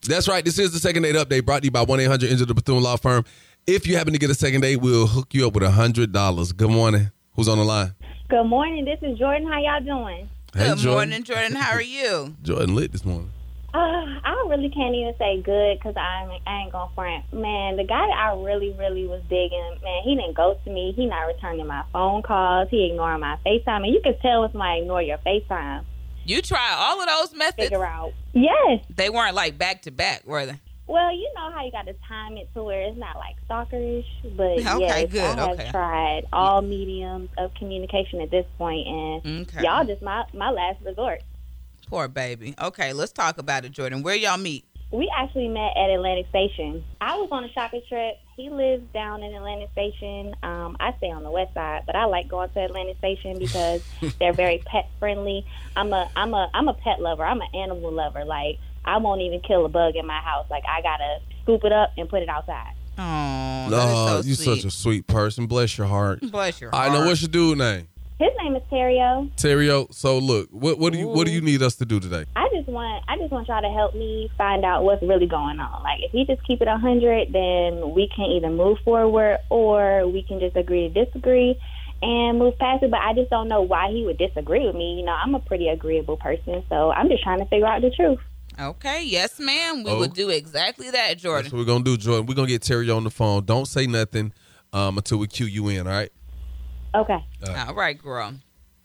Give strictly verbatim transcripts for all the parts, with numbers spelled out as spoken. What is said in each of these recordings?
That's right. This is the Second Date Update brought to you by one eight hundred Enter the Bethune Law Firm. If you happen to get a second date, we'll hook you up with one hundred dollars. Good morning. Who's on the line? Good morning. This is Jordan. How y'all doing? Hey, Good Jordan. morning, Jordan. How are you? Jordan lit this morning. Uh, I really can't even say good because I ain't going to front. Man, the guy that I really, really was digging, man, he didn't ghost me. He not returning my phone calls. He ignoring my FaceTime. And you can tell when somebody ignore your FaceTime. You try all of those methods? Figure out. Yes. They weren't like back to back, were they? Well, you know how you got to time it to where it's not like stalkerish, but Okay, yes, good, I have okay. tried all mediums of communication at this point, and Okay. y'all just my, my last resort. Poor baby. Okay, let's talk about it, Jordan. Where y'all meet? We actually met at Atlantic Station. I was on a shopping trip. He lives down in Atlantic Station. Um, I stay on the west side, but I like going to Atlantic Station because they're very pet friendly. I'm a I'm a I'm a pet lover. I'm an animal lover. Like I won't even kill a bug in my house. Like I gotta scoop it up and put it outside. Oh, No, that is so you sweet. such a sweet person. Bless your heart. Bless your heart. I know what's your dude name. His name is Terrio. Terrio. So look, what what do you what do you need us to do today? I just want I just want y'all to help me find out what's really going on. Like if he just keep it a hundred, then we can either move forward or we can just agree to disagree and move past it. But I just don't know why he would disagree with me. You know, I'm a pretty agreeable person, so I'm just trying to figure out the truth. Okay, yes, ma'am. We Oh. will do exactly that, Jordan. That's what we're gonna do, Jordan. We're gonna get Terrio on the phone. Don't say nothing um, until we cue you in. All right. Okay. All right, girl.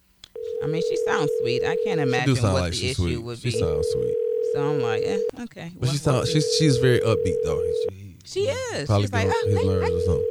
I mean, she sounds sweet. I can't She imagine do sound what like the she's issue sweet. would She be. sounds sweet. So I'm like, eh, okay. But Well, she sound, we'll see. she's she's very upbeat though. She, She is. Probably She's like, get on oh, his hey, nerves or something.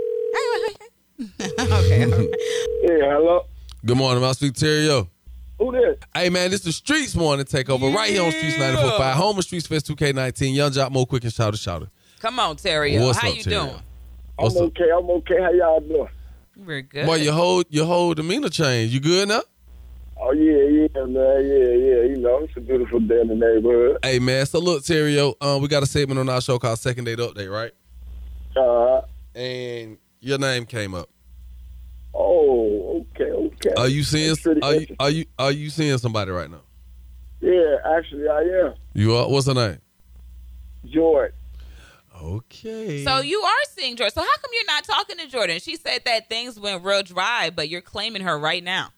hey, hey, hey. Okay. okay. Yeah, hello. Good morning, I speak to Terrio. Who this? Hey man, this is the Streets Morning Takeover right here on Streets ninety-four point five, home of Streets Fest two K nineteen. Young Jock, Mo Quick, and Shouter Shouter. Come on, Terry. What's How up, you Terrio? doing? What's I'm up? okay. I'm okay. How y'all doing? We're good. Boy, your whole your whole demeanor changed. You good now? Oh yeah, yeah, man. Yeah, yeah. You know, it's a beautiful day in the neighborhood. Hey man, so look, Terrio, um, we got a segment on our show called Second Date Update, right? Uh, And your name came up. oh, okay, okay. Are you seeing? That's pretty Are you interesting. are you are you seeing somebody right now? Yeah, actually, I am. You are. What's her name? George. Okay. So you are seeing Jordan. So how come you're not talking to Jordan? She said that things went real dry, but you're claiming her right now.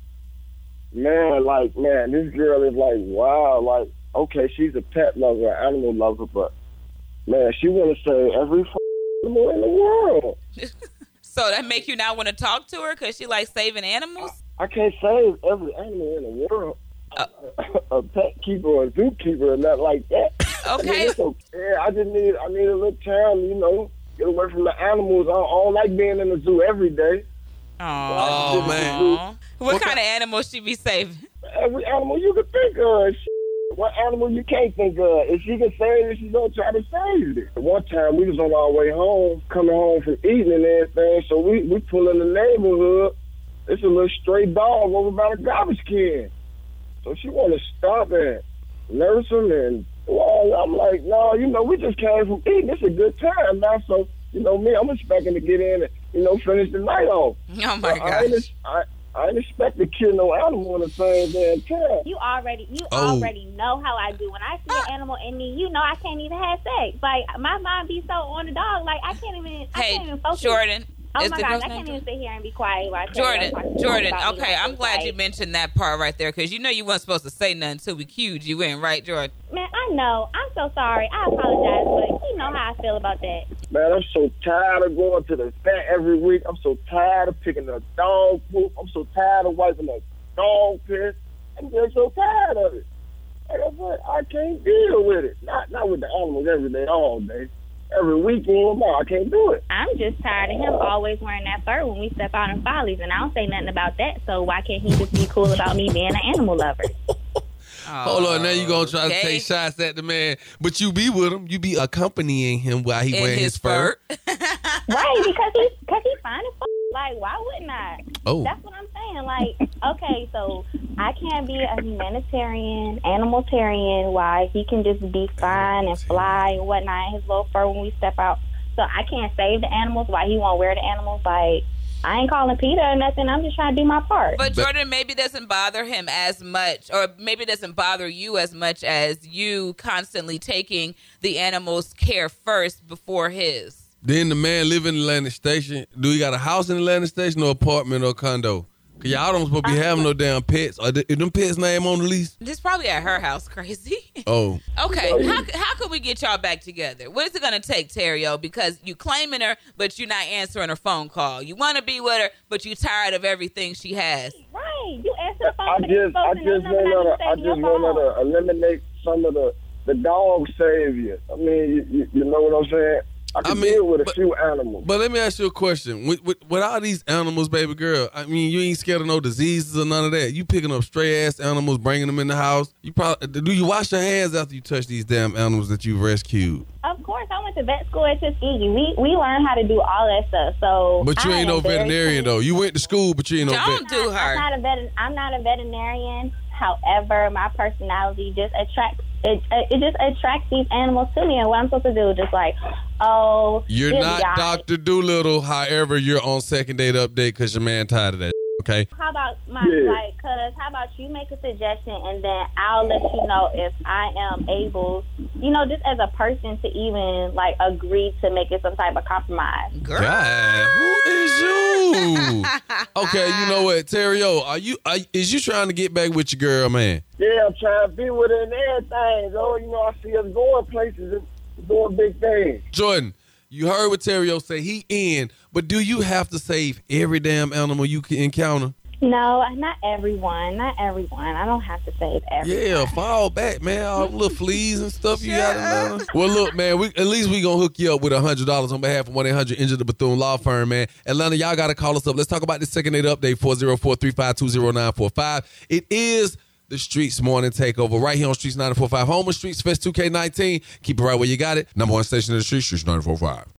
Man, like, man, this girl is like, wow, like, okay, she's a pet lover, an animal lover, but, man, she want to say every f- animal in the world. So that make you not want to talk to her because she likes saving animals? I can't save every animal in the world. Uh. a pet keeper or a zookeeper and not like that. Okay. I mean, it's okay. I just need, I need a little time, you know, get away from the animals. I don't, I don't like being in the zoo every day. Aww. Oh, man. What, What kind of animals she be saving? Every animal you can think of. Shit. What animal you can't think of? If she can save it, she's gonna try to save it. One time we was on our way home, coming home from eating and everything, so we, we pull in the neighborhood. It's a little stray dog over by the garbage can. So she wanna stop and nurse him, and well, I'm like, no, you know, we just came from eating. It's a good time now, so you know me, I'm expecting to get in and, you know, finish the night off. Oh, my So I ain't, gosh. I, I ain't expect to kill no animal in the same damn time. You already you Oh. already know how I do. When I see an animal in me, you know I can't even have sex. Like my mind be so on the dog, like I can't even I can't even Hey, focus. Jordan. Oh is my the gosh, girl's I name can't even sit here and be quiet while I tell Jordan, you about- Jordan, about me. okay, Like, I'm it's glad like, you mentioned that part right there because you know you weren't supposed to say nothing until we cued you in, right, Jordan? Man, I know. I'm so sorry. I apologize, but you know how I feel about that. Man, I'm so tired of going to the vet every week. I'm so tired of picking the dog poop. I'm so tired of wiping the dog piss. I'm just so tired of it. Like I said, I can't deal with it. Not not with the animals every day, all day. Every weekend, no, I can't do it. I'm just tired of him always wearing that fur when we step out in follies, and I don't say nothing about that. So why can't he just be cool about me being an animal lover? Hold on, now you gonna try Okay. to take shots at the man, but you be with him. You be accompanying him while he In wearing his, his fur. Right, because he because he fine as fuck. Like, why wouldn't I? Oh. That's what I'm saying. Like, okay, so I can't be a humanitarian, animalitarian, why he can just be fine and fly and whatnot in his little fur when we step out. So I can't save the animals, why he won't wear the animals. Like, I ain't calling Peter or nothing. I'm just trying to do my part. But Jordan maybe doesn't bother him as much, or maybe doesn't bother you as much as you constantly taking the animal's care first before his. Then the man live in Atlantic Station. Do he got a house in Atlantic Station or apartment or condo? Cause y'all don't supposed to be having no damn pets. Are, the, is them pets' name on the lease? This probably at her house, crazy. Oh. Okay, how how can we get y'all back together? What is it gonna take, Terrio? Because you claiming her, but you're not answering her phone call. You want to be with her, but you tired of everything she has. Right, you answer the phone. I just, I just want to, I just want to eliminate some of the the dog savior. I mean, you, you, you know what I'm saying? I can I mean, deal with a but, few animals. But let me ask you a question. With, with, with all these animals, baby girl, I mean, you ain't scared of no diseases or none of that. You picking up stray-ass animals, bringing them in the house. You probably Do you wash your hands after you touch these damn animals that you've rescued? Of course, I went to vet school at Tuskegee. We we learned how to do all that stuff. So, But you I ain't no very veterinarian, clean. though. You went to school, but you ain't no Don't vet. do I'm her. not a vet. I'm not a veterinarian. However, my personality just attracts it. It just attracts these animals to me. And what I'm supposed to do is just like, oh, You're this not guy. Doctor Doolittle. However, you're on second date update because your man tired of that. Okay. How about my Yeah. like? Cause how about you make a suggestion and then I'll let you know if I am able, you know, just as a person to even like agree to make it some type of compromise. Girl. God, who is you? Okay, you know what, Terrio? Are you? Are, is you trying to get back with your girl, man? Yeah, I'm trying to be with her and everything. Oh, you know, I see us going places and doing big things. Jordan, you heard what Terrio say. He in, but do you have to save every damn animal you can encounter? No, not everyone. Not everyone. I don't have to save everyone. Yeah, fall back, man. All the little fleas and stuff you got in there. Well, look, man, we, at least we gonna hook you up with one hundred dollars on behalf of one eight hundred Injured the Bethune Law Firm, man. Atlanta, y'all got to call us up. Let's talk about this second date update, four oh four, three five two, oh nine four five. It is the Streets Morning Takeover right here on Streets nine four five. Home of Streets Fest two K nineteen. Keep it right where you got it. Number one station in the Streets, Streets nine four five.